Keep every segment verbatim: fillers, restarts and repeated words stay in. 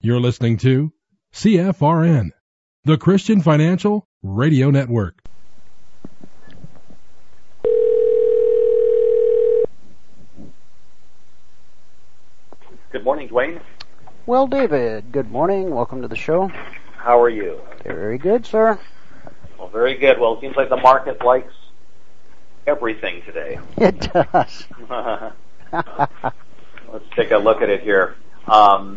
You're listening to C F R N, the Christian Financial Radio Network. Good morning, Dwayne. Well, David, good morning. Welcome to the show. How are you? Very good, sir. Well, very good. Well, it seems like the market likes everything today. It does. Let's take a look at it here. Um,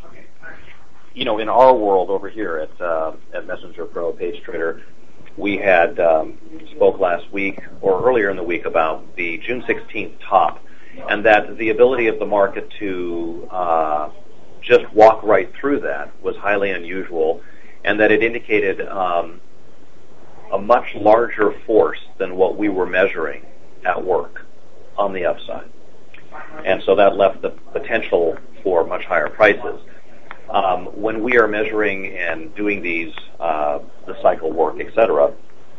you know, in our world over here at uh, at Messenger Pro Page Trader, we had um, spoke last week or earlier in the week about the June sixteenth top, and that the ability of the market to uh, just walk right through that was highly unusual, and that it indicated um, a much larger force than what we were measuring at work on the upside. And so that left the potential for much higher prices. Um, when we are measuring and doing these, uh, the cycle work, et cetera,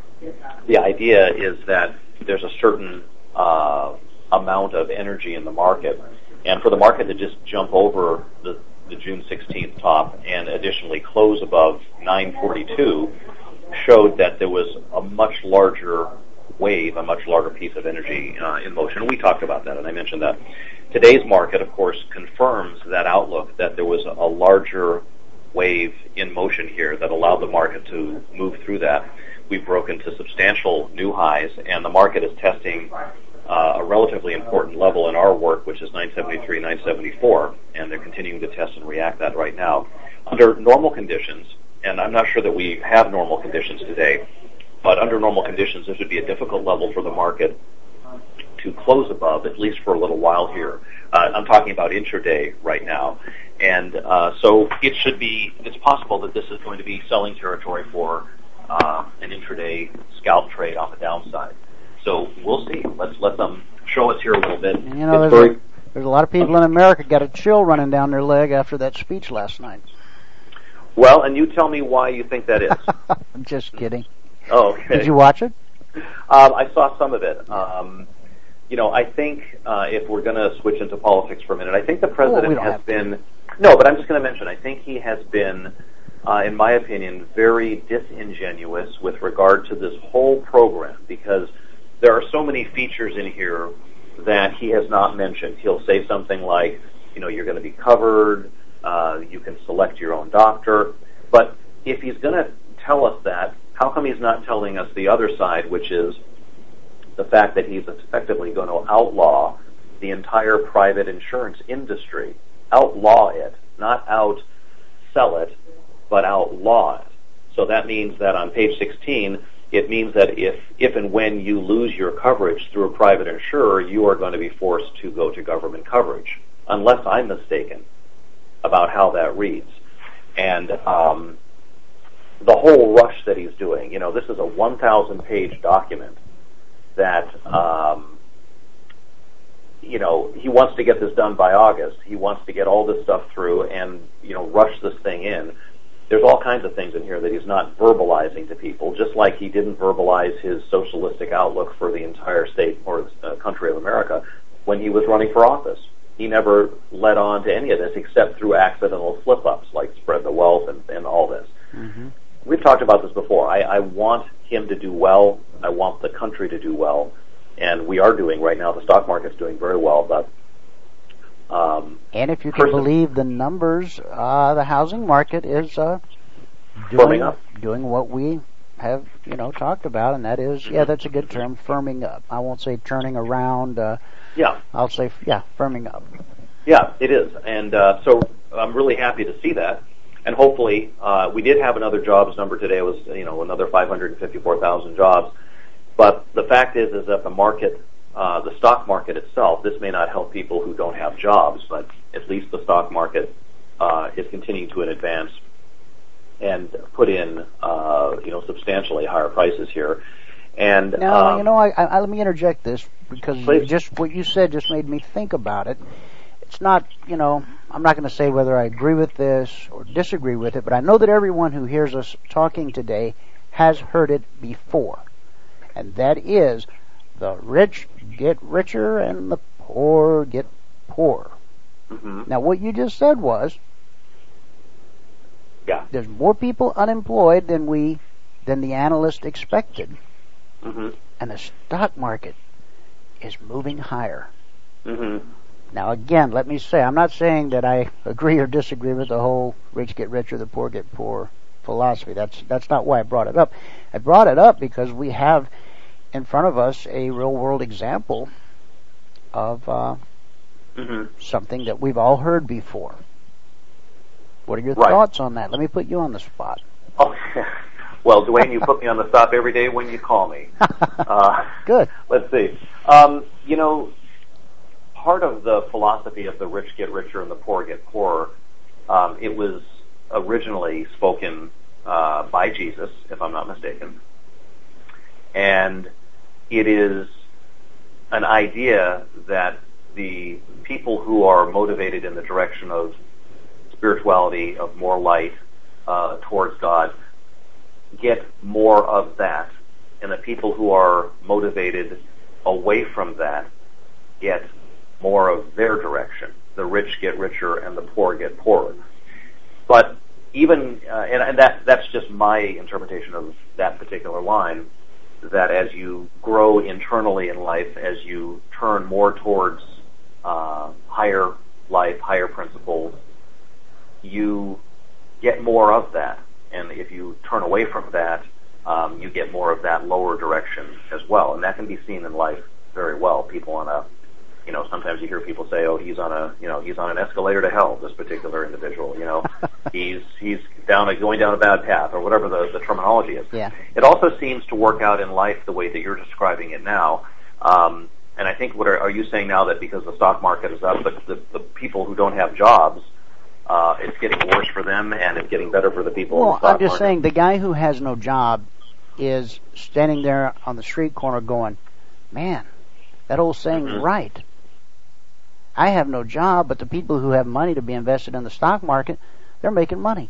the idea is that there's a certain uh, amount of energy in the market. And for the market to just jump over the, the June sixteenth top and additionally close above nine forty-two showed that there was a much larger wave, a much larger piece of energy uh, in motion. We talked about that, and I mentioned that. Today's market, of course, confirms that outlook, that there was a larger wave in motion here that allowed the market to move through that. We've broken to substantial new highs, and the market is testing uh, a relatively important level in our work, which is nine seventy-three, nine seventy-four, and they're continuing to test and react that right now. Under normal conditions, and I'm not sure that we have normal conditions today, but under normal conditions, this would be a difficult level for the market to close above, at least for a little while here. Uh, I'm talking about intraday right now. And uh, so it should be, it's possible that this is going to be selling territory for uh, an intraday scalp trade on the downside. So we'll see. Let's let them show us here a little bit. You know, there's, very, a, there's a lot of people in America got a chill running down their leg after that speech last night. Well, and you tell me why you think that is. I'm just kidding. Oh, okay. Did you watch it? Um, I saw some of it. Um, you know, I think uh, if we're going to switch into politics for a minute, I think the president well, we has been... No, but I'm just going to mention, I think he has been, uh, in my opinion, very disingenuous with regard to this whole program, because there are so many features in here that he has not mentioned. He'll say something like, you know, you're going to be covered, uh, you can select your own doctor, but if he's going to tell us that, how come he's not telling us the other side, which is the fact that he's effectively going to outlaw the entire private insurance industry? Outlaw it, not out-sell it, but outlaw it. So that means that on page sixteen, it means that if, if and when you lose your coverage through a private insurer, you are going to be forced to go to government coverage, unless I'm mistaken about how that reads. And um, the whole rush that he's doing, you know, this is a one thousand page document that, um, you know, he wants to get this done by August. He wants to get all this stuff through and, you know, rush this thing in. There's all kinds of things in here that he's not verbalizing to people, just like he didn't verbalize his socialistic outlook for the entire state or uh, country of America when he was running for office. He never led on to any of this except through accidental slip-ups, like spread the wealth and, and all this. Mm-hmm. We've talked about this before. I, I want him to do well. I want the country to do well. And we are doing right now. The stock market's doing very well. But um, And if you can person, believe the numbers, uh, the housing market is uh, doing, firming up. doing what we have, you know, talked about, and that is, mm-hmm. yeah, that's a good term, firming up. I won't say turning around. Uh, yeah. I'll say, yeah, firming up. Yeah, it is. And uh, so I'm really happy to see that. And hopefully, uh, we did have another jobs number today. It was, you know, another five hundred fifty-four thousand jobs. But the fact is, is that the market, uh, the stock market itself, this may not help people who don't have jobs, but at least the stock market uh, is continuing to advance and put in, uh, you know, substantially higher prices here. And now, um, you know, I, I, let me interject this because please. just what you said just made me think about it. It's not, you know, I'm not going to say whether I agree with this or disagree with it, but I know that everyone who hears us talking today has heard it before. And that is, the rich get richer and the poor get poorer. Mm-hmm. Now, what you just said was, there's more people unemployed than we, than the analyst expected. Mm-hmm. And the stock market is moving higher. Mm-hmm. Now, again, let me say, I'm not saying that I agree or disagree with the whole rich get richer, the poor get poor philosophy. That's that's not why I brought it up. I brought it up because we have in front of us a real-world example of uh, mm-hmm. something that we've all heard before. What are your right. thoughts on that? Let me put you on the spot. Oh, well, Dwayne, you put me on the spot every day when you call me. Uh, Good. Let's see. Um, you know, part of the philosophy of the rich get richer and the poor get poorer, um, it was originally spoken uh, by Jesus, if I'm not mistaken. And it is an idea that the people who are motivated in the direction of spirituality, of more light uh, towards God, get more of that, and the people who are motivated away from that get more of their direction. The rich get richer and the poor get poorer. But even, uh, and, and that that's just my interpretation of that particular line, that as you grow internally in life, as you turn more towards uh, higher life, higher principles, you get more of that. And if you turn away from that, um, you get more of that lower direction as well. And that can be seen in life very well. People on a, you know, sometimes you hear people say, "Oh, he's on a, you know, he's on an escalator to hell." This particular individual, you know, he's he's down a, going down a bad path, or whatever the, the terminology is. Yeah. It also seems to work out in life the way that you're describing it now. Um, and I think, what are, are you saying now that because the stock market is up, but the, the people who don't have jobs, uh, it's getting worse for them, and it's getting better for the people well, in the stock I'm just market? saying the guy who has no job is standing there on the street corner going, "Man, that old saying's mm-hmm. right. I have no job, but the people who have money to be invested in the stock market, they're making money."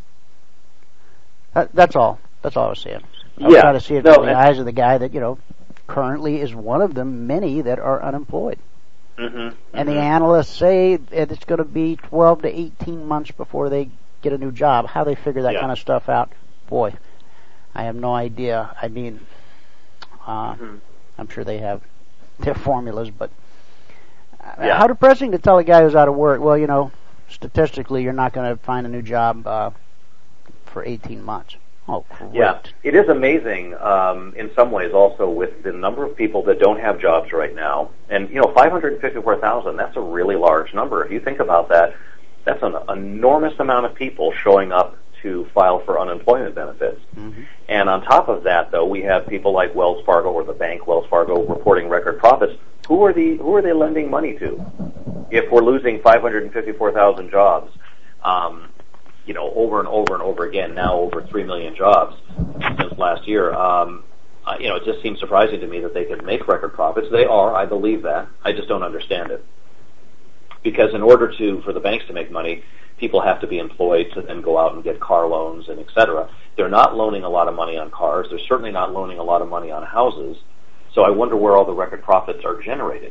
That, that's all. That's all I was saying. I was yeah. trying to see it no, from the eyes of the guy that, you know, currently is one of them, many that are unemployed. Mm-hmm. And mm-hmm. the analysts say that it's going to be twelve to eighteen months before they get a new job. How they figure that yeah. kind of stuff out, boy, I have no idea. I mean, uh, mm-hmm. I'm sure they have their formulas, but yeah. how depressing to tell a guy who's out of work, well, you know, statistically you're not going to find a new job uh, for eighteen months. Oh, great. Yeah, it is amazing um, in some ways also with the number of people that don't have jobs right now. And, you know, five hundred fifty-four thousand, that's a really large number. If you think about that, that's an enormous amount of people showing up to file for unemployment benefits. Mm-hmm. And on top of that, though, we have people like Wells Fargo, or the bank Wells Fargo, reporting record profits. Who are the who are they lending money to? If we're losing five hundred fifty-four thousand jobs, um, you know, over and over and over again, now over three million jobs since last year. Um, uh, you know, it just seems surprising to me that they could make record profits. They are, I believe that. I just don't understand it. Because in order to, for the banks to make money, people have to be employed to then go out and get car loans and et cetera. They're not loaning a lot of money on cars. They're certainly not loaning a lot of money on houses. So I wonder where all the record profits are generated.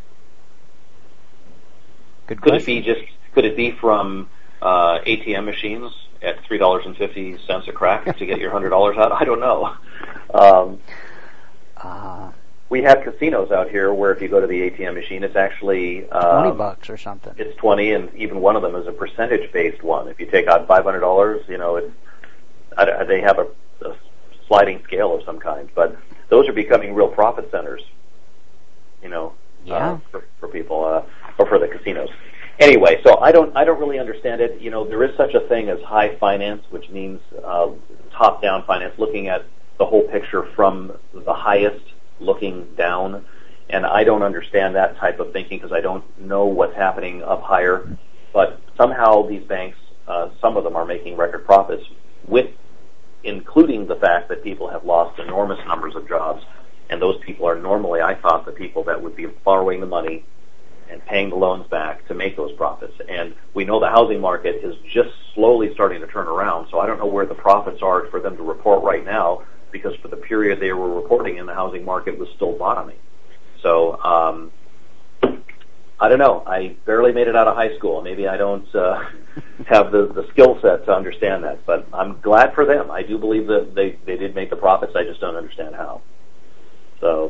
Good could question. it be just? Could it be from uh, A T M machines at three dollars and fifty cents a crack to get your hundred dollars out? I don't know. Um, uh, we have casinos out here where if you go to the A T M machine, it's actually uh, twenty bucks or something. It's twenty, and even one of them is a percentage-based one. If you take out five hundred dollars, you know, it's, I, they have a, a sliding scale of some kind. But those are becoming real profit centers, you know, yeah. uh, for, for people uh, or for the casinos. Anyway, so I don't I don't really understand it. You know, there is such a thing as high finance, which means uh, top-down finance, looking at the whole picture from the highest looking down. And I don't understand that type of thinking because I don't know what's happening up higher. But somehow these banks, uh, some of them are making record profits, with including the fact that people have lost enormous numbers of jobs. And those people are normally, I thought, the people that would be borrowing the money and paying the loans back to make those profits. And we know the housing market is just slowly starting to turn around, so I don't know where the profits are for them to report right now, because for the period they were reporting in, the housing market was still bottoming. So, um, I don't know. I barely made it out of high school. Maybe I don't uh, have the, the skill set to understand that, but I'm glad for them. I do believe that they, they did make the profits. I just don't understand how. So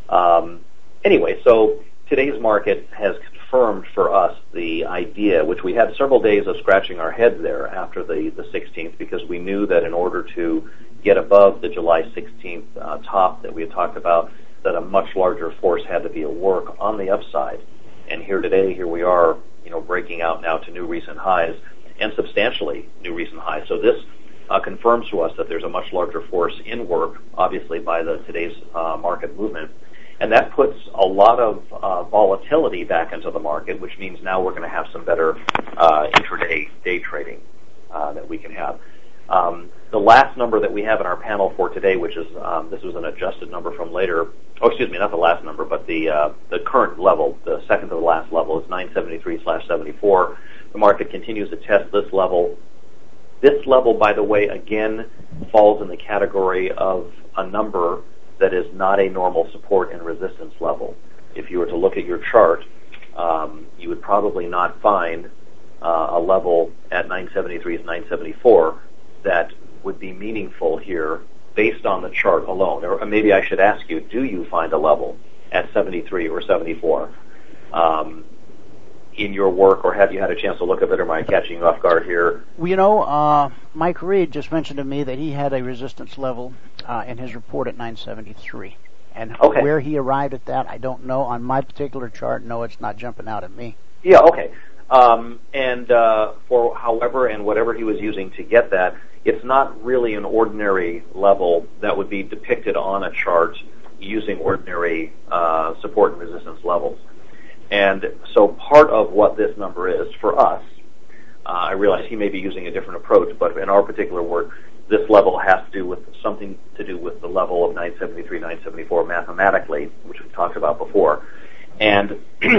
um, anyway, so today's market has confirmed for us the idea, which we had several days of scratching our heads there after the, the sixteenth, because we knew that in order to get above the July sixteenth uh, top that we had talked about, that a much larger force had to be at work on the upside. And here today, here we are, you know, breaking out now to new recent highs and substantially new recent highs. So this uh, confirms to us that there's a much larger force in work, obviously by the today's uh, market movement. And that puts a lot of uh, volatility back into the market, which means now we're going to have some better uh, intraday day trading uh, that we can have. Um, the last number that we have in our panel for today, which is um, this was an adjusted number from later. Oh, excuse me, not the last number, but the uh, the current level, the second to the last level, is nine seventy-three slash seventy-four. The market continues to test this level. This level, by the way, again falls in the category of a number that is not a normal support and resistance level. If you were to look at your chart, um, you would probably not find uh, a level at nine seventy-three to nine seventy-four that would be meaningful here based on the chart alone. Or maybe I should ask you, do you find a level at seventy-three or seventy-four um, in your work, or have you had a chance to look at it, or am I catching you off guard here? Well, you know, uh, Mike Reed just mentioned to me that he had a resistance level uh, in his report at nine seventy-three. And okay. Where he arrived at that, I don't know. On my particular chart, no, it's not jumping out at me. Yeah, okay. Um, and uh, for however and whatever he was using to get that, it's not really an ordinary level that would be depicted on a chart using ordinary uh, support and resistance levels. And so part of what this number is for us, uh, I realize he may be using a different approach, but in our particular work, this level has to do with something to do with the level of nine seventy-three, nine seventy-four mathematically, which we've talked about before. And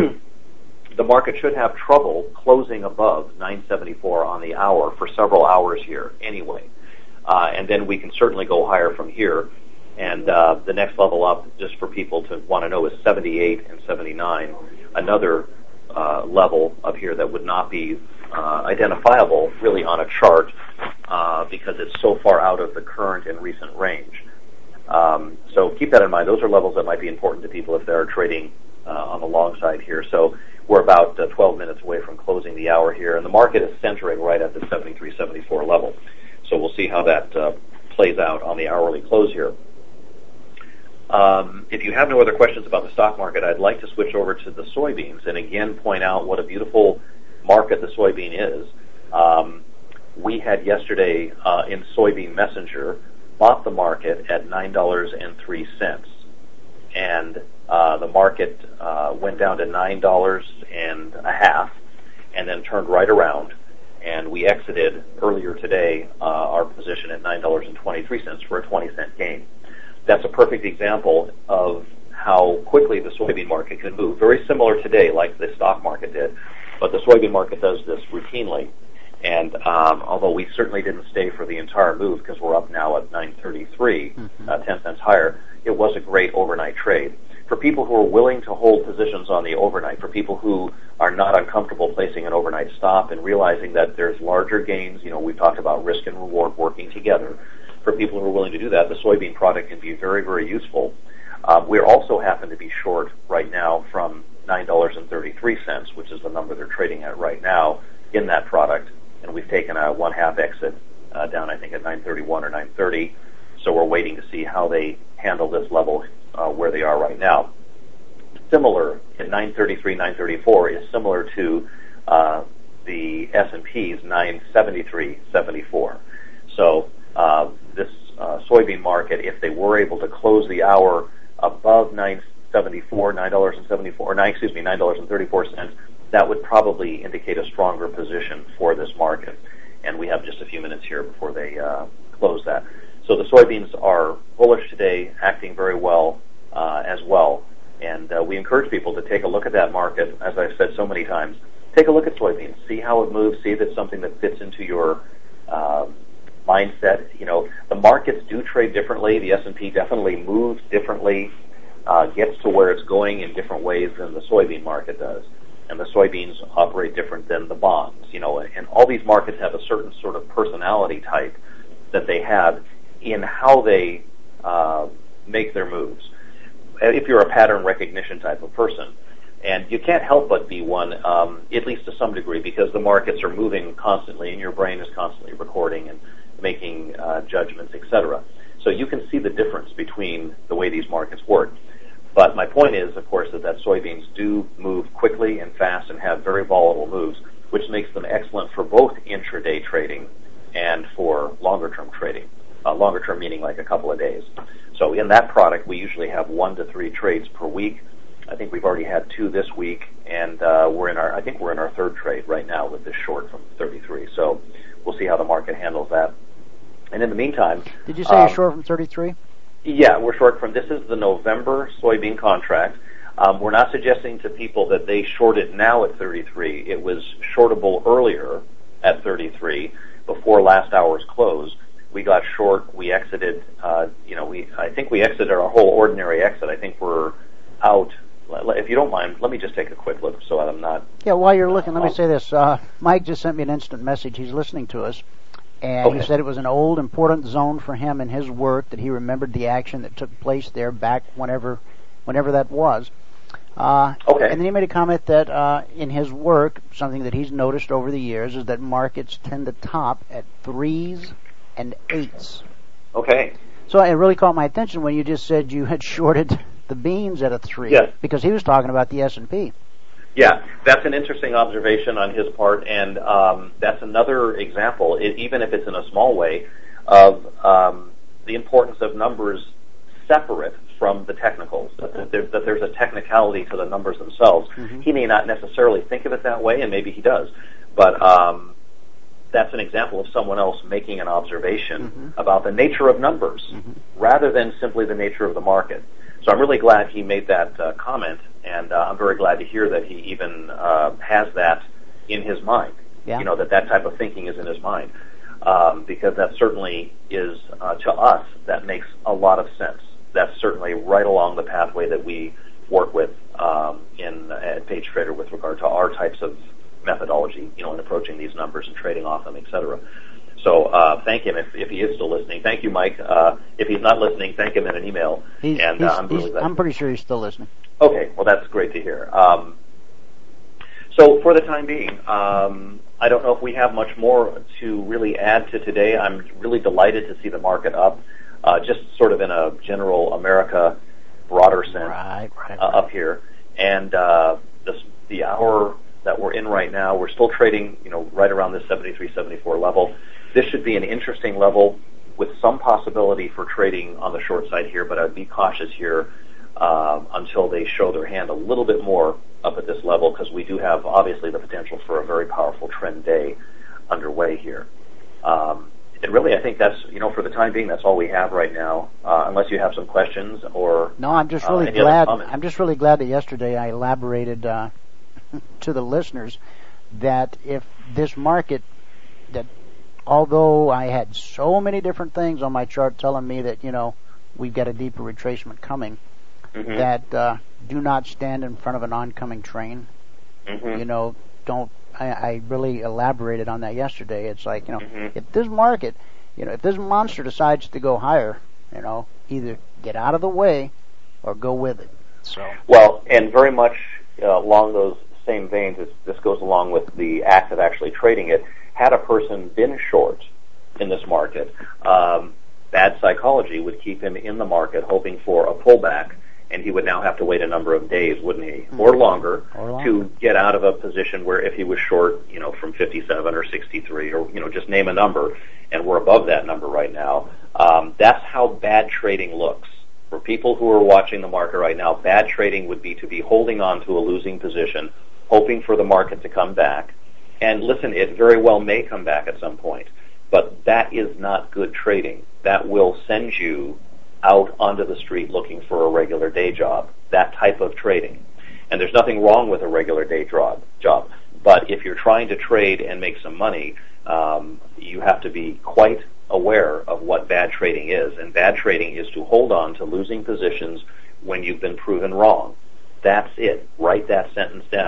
the market should have trouble closing above nine seventy-four on the hour for several hours here anyway. Uh, and then we can certainly go higher from here. And uh, the next level up, just for people to want to know, is seventy-eight and seventy-nine, another uh, level up here that would not be uh, identifiable really on a chart uh, because it's so far out of the current and recent range. Um, so keep that in mind. Those are levels that might be important to people if they're trading uh, on the long side here. So we're about uh, twelve minutes away from closing the hour here, and the market is centering right at the seventy-three seventy-four level. So we'll see how that uh, plays out on the hourly close here. Um, if you have no other questions about the stock market, I'd like to switch over to the soybeans and again point out what a beautiful market the soybean is. Um, we had yesterday uh, in Soybean Messenger bought the market at nine dollars and three cents, and uh, the market uh, went down to nine dollars and a half, and then turned right around, and we exited earlier today uh, our position at nine dollars and twenty-three cents for a twenty cent gain. That's a perfect example of how quickly the soybean market can move. Very similar today, like the stock market did, but the soybean market does this routinely. And um, although we certainly didn't stay for the entire move because we're up now at nine thirty-three, mm-hmm. uh, ten cents higher, it was a great overnight trade. For people who are willing to hold positions on the overnight, for people who are not uncomfortable placing an overnight stop and realizing that there's larger gains, you know, we've talked about risk and reward working together. For people who are willing to do that, the soybean product can be very, very useful. Um, we also happen to be short right now from nine dollars and thirty-three cents, which is the number they're trading at right now in that product. And we've taken a one-half exit uh, down, I think, at nine thirty-one or nine thirty. So we're waiting to see how they handle this level uh, where they are right now. Similar at nine thirty-three, nine thirty-four is similar to uh, the S and P's nine seventy-three, seventy-four. So uh, this uh, soybean market, if they were able to close the hour above nine seventy-four, nine dollars and seventy-four, or nine, excuse me, nine dollars and thirty-four cents, that would probably indicate a stronger position for this market. And we have just a few minutes here before they uh, close that. So the soybeans are bullish today, acting very well uh, as well. And uh, we encourage people to take a look at that market. As I've said so many times, take a look at soybeans, see how it moves, see if it's something that fits into your uh, mindset. You know, the markets do trade differently. The S and P definitely moves differently, uh, gets to where it's going in different ways than the soybean market does. and the soybeans operate different than the bonds. You know, and all these markets have a certain sort of personality type that they have in how they uh, make their moves. If you're a pattern recognition type of person, and you can't help but be one, um, at least to some degree, because the markets are moving constantly, and your brain is constantly recording and making uh, judgments, et cetera. So you can see the difference between the way these markets work. But my point is, of course, that, that soybeans do move quickly and fast and have very volatile moves, which makes them excellent for both intraday trading and for longer-term trading. Uh, longer-term meaning like a couple of days. So in that product, we usually have one to three trades per week. I think we've already had two this week, and uh, we're in our. I think we're in our third trade right now with this short from thirty-three. So we'll see how the market handles that. And in the meantime, did you say um, you're short from thirty-three? Yeah, we're short from. This is the November soybean contract. Um, we're not suggesting to people that they short it now at thirty-three. It was shortable earlier at thirty-three before last hour's close. We got short. We exited. Uh, you know, we. I think we exited our whole ordinary exit. I think we're out. If you don't mind, let me just take a quick look so that I'm not... Yeah, while you're looking, let me say this. Uh, Mike just sent me an instant message. He's listening to us, and okay. He said it was an old, important zone for him in his work, that he remembered the action that took place there back whenever whenever that was. Uh, okay. And then he made a comment that uh, in his work, something that he's noticed over the years is that markets tend to top at threes and eights. Okay. So it really caught my attention when you just said you had shorted the beans at a three, yes. Because he was talking about the S and P. Yeah, that's an interesting observation on his part, and um, that's another example, it, even if it's in a small way, of um, the importance of numbers separate from the technicals, that, there, that there's a technicality to the numbers themselves. Mm-hmm. He may not necessarily think of it that way, and maybe he does, but um, that's an example of someone else making an observation mm-hmm. about the nature of numbers, mm-hmm. rather than simply the nature of the market. So I'm really glad he made that uh, comment, and uh, I'm very glad to hear that he even uh, has that in his mind. Yeah. You know, that that type of thinking is in his mind, um, because that certainly is, uh, to us, that makes a lot of sense. That's certainly right along the pathway that we work with um, in at Page Trader with regard to our types of methodology, you know, in approaching these numbers and trading off them, et cetera. So uh, thank him if, if he is still listening. Thank you, Mike. Uh, if he's not listening, thank him in an email. He's, and he's, uh, I'm, really I'm pretty sure he's still listening. Okay, well, that's great to hear. Um, so for the time being, um, I don't know if we have much more to really add to today. I'm really delighted to see the market up, uh, just sort of in a general America broader sense right, right, uh, right. up here. And uh, this, the hour that we're in right now, we're still trading, you know, right around this seventy-three, seventy-four level. This should be an interesting level with some possibility for trading on the short side here, but I'd be cautious here uh, until they show their hand a little bit more up at this level, because we do have, obviously, the potential for a very powerful trend day underway here. Um, and really, I think that's, you know, for the time being, that's all we have right now, uh, unless you have some questions or No, I'm just really uh, glad. I'm just really glad that yesterday I elaborated uh, to the listeners that if this market, that although I had so many different things on my chart telling me that, you know, we've got a deeper retracement coming, mm-hmm. that uh, do not stand in front of an oncoming train. Mm-hmm. You know, don't. I, I really elaborated on that yesterday. It's like, you know, mm-hmm. if this market, you know, if this monster decides to go higher, you know, either get out of the way or go with it. So well, and very much uh, along those same veins, this, this goes along with the act of actually trading it. Had a person been short in this market, um, bad psychology would keep him in the market hoping for a pullback, and he would now have to wait a number of days, wouldn't he, mm-hmm. or, longer, or longer, to get out of a position where if he was short, you know, from fifty-seven or sixty-three, or, you know, just name a number, and we're above that number right now. Um, that's how bad trading looks. For people who are watching the market right now, bad trading would be to be holding on to a losing position, hoping for the market to come back. And listen, it very well may come back at some point, but that is not good trading. That will send you out onto the street looking for a regular day job, that type of trading. And there's nothing wrong with a regular day job, job. But if you're trying to trade and make some money, um, you have to be quite aware of what bad trading is. And bad trading is to hold on to losing positions when you've been proven wrong. That's it. Write that sentence down.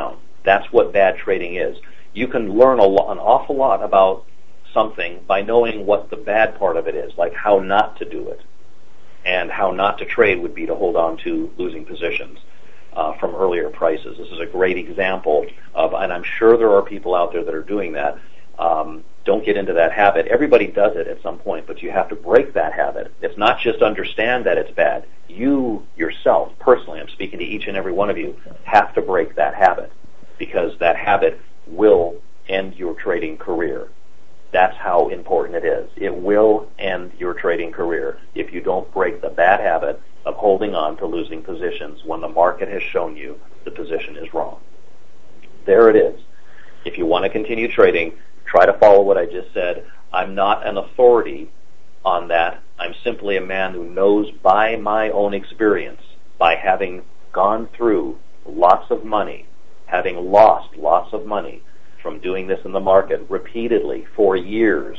That's what bad trading is. You can learn a lo- an awful lot about something by knowing what the bad part of it is, like how not to do it. And how not to trade would be to hold on to losing positions uh, from earlier prices. This is a great example of, and I'm sure there are people out there that are doing that. Um, don't get into that habit. Everybody does it at some point, but you have to break that habit. It's not just understand that it's bad. You yourself, personally, I'm speaking to each and every one of you, have to break that habit, because that habit will end your trading career. That's how important it is. It will end your trading career if you don't break the bad habit of holding on to losing positions when the market has shown you the position is wrong. There it is. If you want to continue trading, try to follow what I just said. I'm not an authority on that. I'm simply a man who knows by my own experience, by having gone through lots of money, having lost lots of money from doing this in the market repeatedly for years,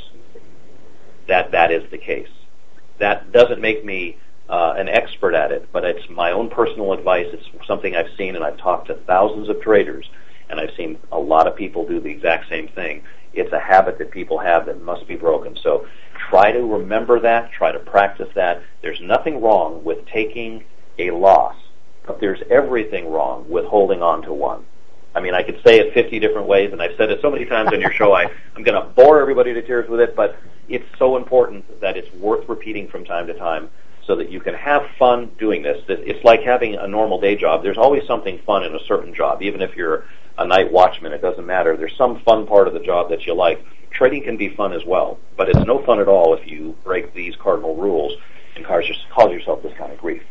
that that is the case. That doesn't make me uh, an expert at it, but it's my own personal advice. It's something I've seen, and I've talked to thousands of traders, and I've seen a lot of people do the exact same thing. It's a habit that people have that must be broken. So try to remember that, try to practice that. There's nothing wrong with taking a loss, but there's everything wrong with holding on to one. I mean, I could say it fifty different ways, and I've said it so many times on your show, I, I'm going to bore everybody to tears with it, but it's so important that it's worth repeating from time to time so that you can have fun doing this. It's like having a normal day job. There's always something fun in a certain job. Even if you're a night watchman, it doesn't matter. There's some fun part of the job that you like. Trading can be fun as well, but it's no fun at all if you break these cardinal rules and cause yourself this kind of grief.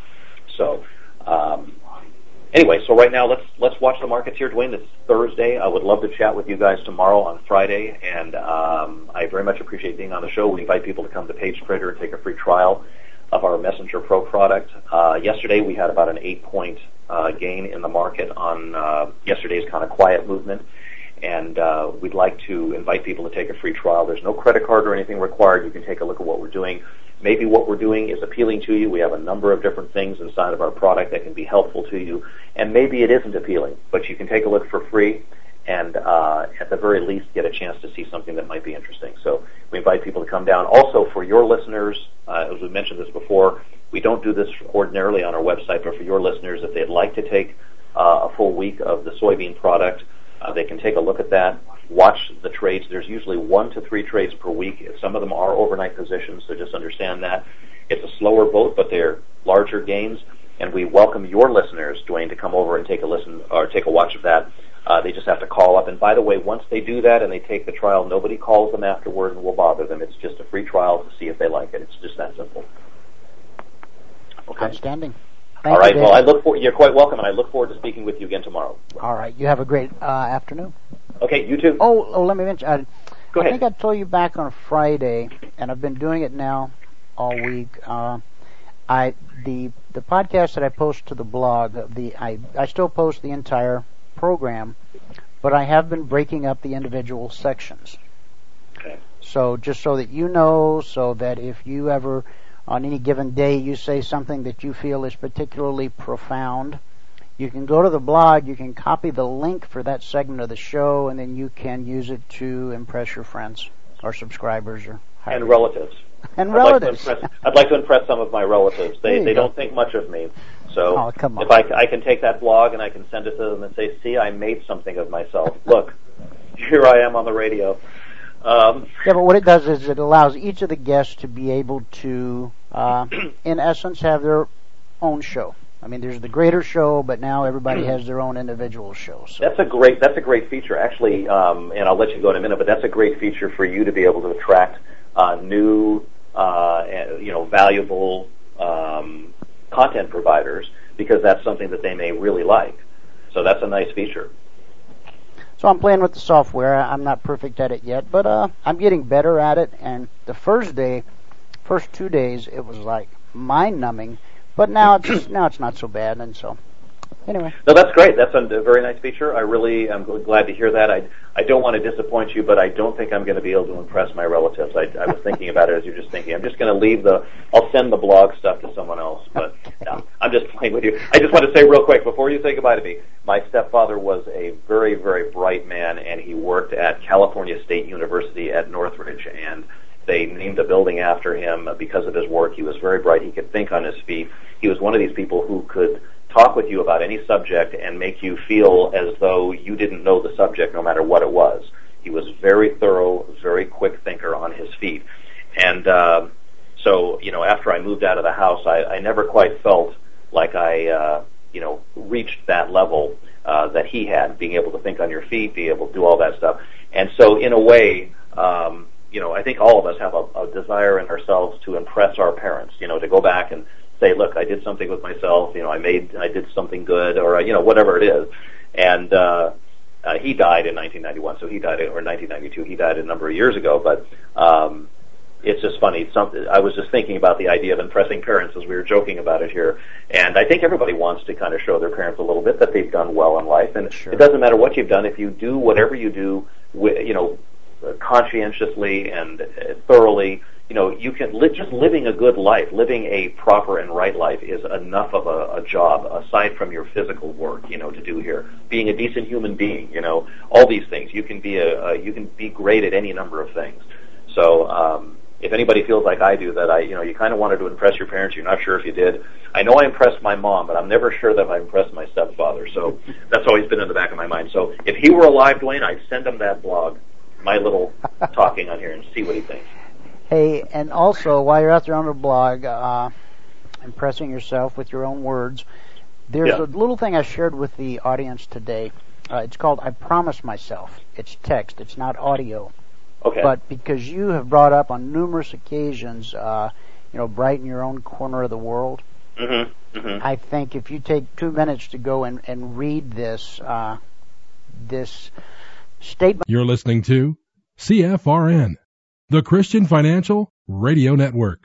So, um, Anyway, so right now let's let's watch the markets here, Dwayne. It's Thursday. I would love to chat with you guys tomorrow on Friday, and um, I very much appreciate being on the show. We invite people to come to PageTrader and take a free trial of our Messenger Pro product. Uh, yesterday we had about an eight-point uh, gain in the market on uh, yesterday's kind of quiet movement, and uh, we'd like to invite people to take a free trial. There's no credit card or anything required. You can take a look at what we're doing. Maybe what we're doing is appealing to you. We have a number of different things inside of our product that can be helpful to you. And maybe it isn't appealing, but you can take a look for free and uh, at the very least get a chance to see something that might be interesting. So we invite people to come down. Also, for your listeners, uh, as we mentioned this before, we don't do this ordinarily on our website, but for your listeners, if they'd like to take uh, a full week of the soybean product, uh, they can take a look at that. Watch the trades. There's usually one to three trades per week. Some of them are overnight positions, so just understand that. It's a slower boat, but they're larger gains, and we welcome your listeners, Dwayne, to come over and take a listen or take a watch of that. Uh, they just have to call up. And by the way, once they do that and they take the trial, nobody calls them afterward and will bother them. It's just a free trial to see if they like it. It's just that simple. Okay. Outstanding. Thank All right. You, well, I look for, you're quite welcome, and I look forward to speaking with you again tomorrow. All right. You have a great uh, afternoon. Okay. You too. Oh, oh let me mention. I, Go I ahead. think I told you back on Friday, and I've been doing it now all week. Uh, I the the podcast that I post to the blog, the I I still post the entire program, but I have been breaking up the individual sections. Okay. So just so that you know, so that if you ever on any given day you say something that you feel is particularly profound, you can go to the blog, you can copy the link for that segment of the show, and then you can use it to impress your friends or subscribers or and relatives. And I'd relatives. Like to impress, I'd like to impress some of my relatives. They they go. don't think much of me. So oh, come on. if I, I can take that blog and I can send it to them and say, see, I made something of myself. Look, here I am on the radio. Um, yeah, but what it does is it allows each of the guests to be able to, uh, in essence, have their own show. I mean, there's the greater show, but now everybody has their own individual show. So. That's a great that's a great feature, actually, um, and I'll let you go in a minute. But that's a great feature for you to be able to attract uh, new, uh, you know, valuable um, content providers, because that's something that they may really like. So that's a nice feature. So I'm playing with the software. I'm not perfect at it yet, but uh, I'm getting better at it. And the first day, first two days, it was like mind-numbing. But now it's now it's not so bad. And so, anyway. No, that's great. That's a very nice feature. I really am glad to hear that. I I don't want to disappoint you, but I don't think I'm going to be able to impress my relatives. I, I was thinking about it as you're just thinking. I'm just going to leave the. I'll send the blog stuff to someone else. But no, I'm just playing with you. I just want to say real quick, before you say goodbye to me, my stepfather was a very, very bright man, and he worked at California State University at Northridge, and they named a building after him because of his work. He was very bright. He could think on his feet. He was one of these people who could talk with you about any subject and make you feel as though you didn't know the subject no matter what it was. He was very thorough, very quick thinker on his feet. And uh, so, you know, after I moved out of the house, I, I never quite felt like I, uh, you know, reached that level uh, that he had, being able to think on your feet, be able to do all that stuff. And so, in a way, um, you know, I think all of us have a, a desire in ourselves to impress our parents, you know, to go back and say, look, I did something with myself, you know, I made, I did something good, or, you know, whatever it is. And uh, uh, he died in nineteen ninety-one, so he died, or nineteen ninety-two, he died a number of years ago, but um, it's just funny. Something, I was just thinking about the idea of impressing parents as we were joking about it here, and I think everybody wants to kind of show their parents a little bit that they've done well in life, and sure. It doesn't matter what you've done. If you do whatever you do, you know, conscientiously and thoroughly, you know, you can li- just living a good life, living a proper and right life is enough of a, a job aside from your physical work, you know, to do here. Being a decent human being, you know, all these things. You can be a, a you can be great at any number of things. So, um, if anybody feels like I do, that I, you know, you kind of wanted to impress your parents, you're not sure if you did. I know I impressed my mom, but I'm never sure that I impressed my stepfather. So that's always been in the back of my mind. So if he were alive, Dwayne, I'd send him that blog, my little talking on here, and see what he thinks. Hey, and also, while you're out there on the blog, uh, impressing yourself with your own words, there's yeah. a little thing I shared with the audience today. Uh, it's called I Promise Myself. It's text. It's not audio. Okay. But because you have brought up on numerous occasions, uh, you know, brighten your own corner of the world, mm-hmm. Mm-hmm. I think if you take two minutes to go and, and read this, uh, this statement. You're listening to C F R N, the Christian Financial Radio Network.